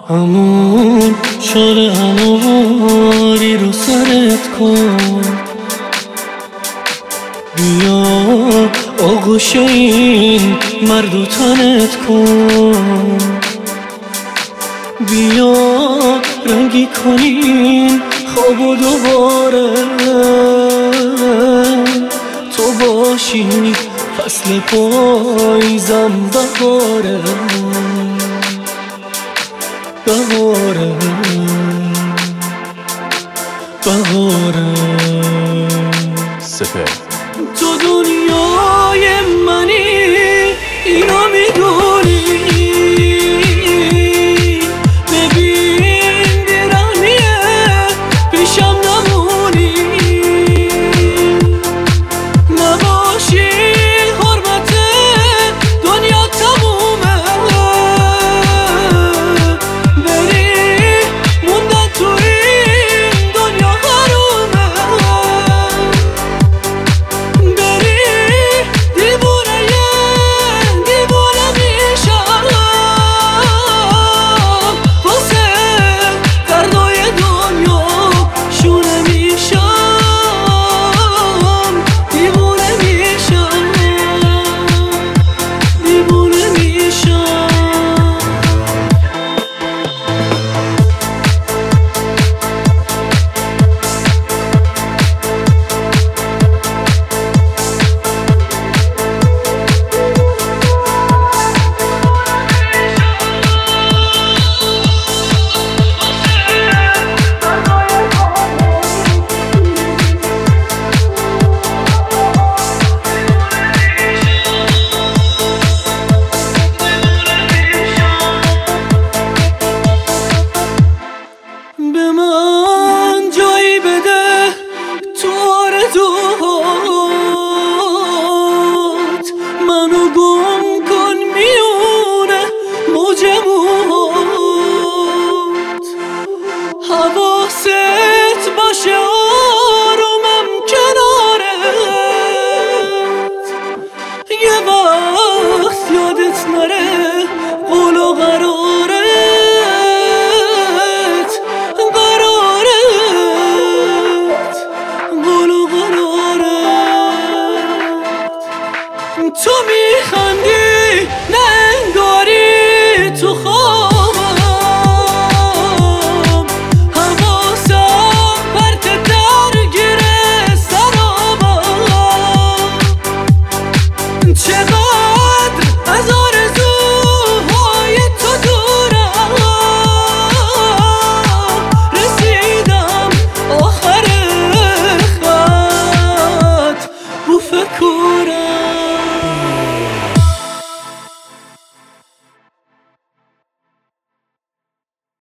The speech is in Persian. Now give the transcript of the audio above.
همون شال هماری رو سرت کن، بیا آغوش این مرد و تنت کن، بیا رنگی کنیم خواب و دوباره تو باشی فصل پاییزم بهاره بهاره بهاره سپهر تو دنیای منی اینو میدونی، ببین دیرانیه پیشم نمونی، نباشی حرمت دنیا تمومه، بری موندن تو این دنیا حرومه، به من جایی بده تو آرزوهات، منو گم کن میونه موج موهات، حواست باشه آرومم کنارت، یه وقت یادت نره قول و قرارت، تو میخندی نه انگاری تو خواب